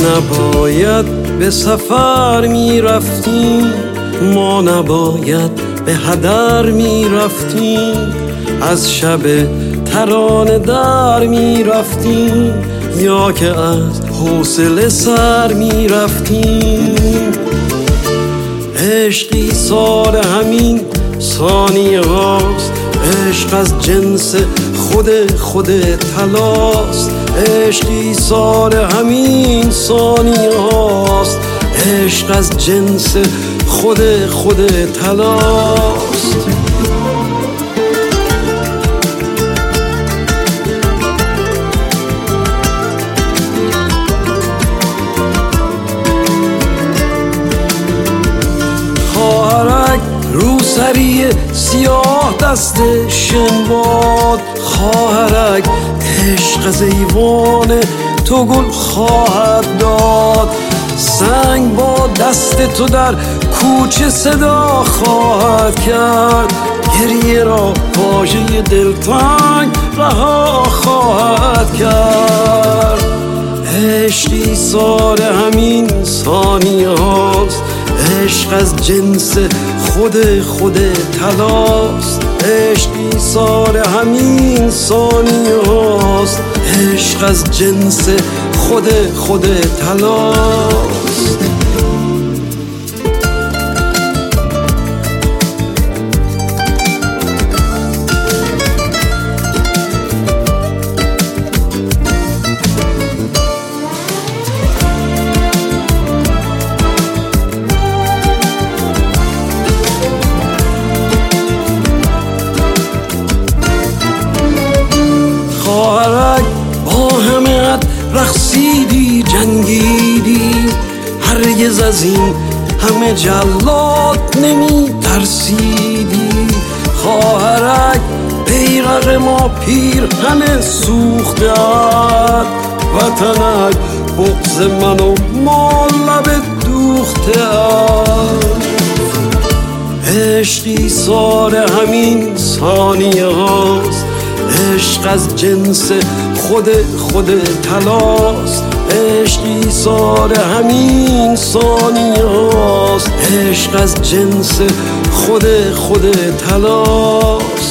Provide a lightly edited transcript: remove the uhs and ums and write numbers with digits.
نباید به سفر می رفتیم، ما نباید به هدر می رفتیم، از شب ترانه در می رفتیم یا که از حوصله سر می رفتیم. عشقی سال همین ثانیه هاست، عشق از جنس خود طلاست. عشقی سال همین ثانیه هاست، عشق از جنس خود طلاست. خواهرک روسری سیاه دست شنباد، خواهرک عشق از ایوان تو گل خواهد داد. سنگ با دست تو در کوچه صدا خواهد کرد، گریه را واژه دلتنگ رها خواهد کرد. عشقی سال همین ثانیه هاست، عشق از جنس خود طلاست. عشقی سال همین ثانیه هاست، عشق از جنس خود طلاست. خواهرک با همت رقصیدی جنگیدی، هرگز از این همه جلاد نمی ترسیدی. خواهرک بیرق ما پیرهن سوخته ات، وطنک بغض من و ما لب دوخته ات. عشقی سال همین ثانیه هاست، عشق از جنس خود طلاست. عشقی سال همین ثانیه هاست، عشق از جنس خود طلاست.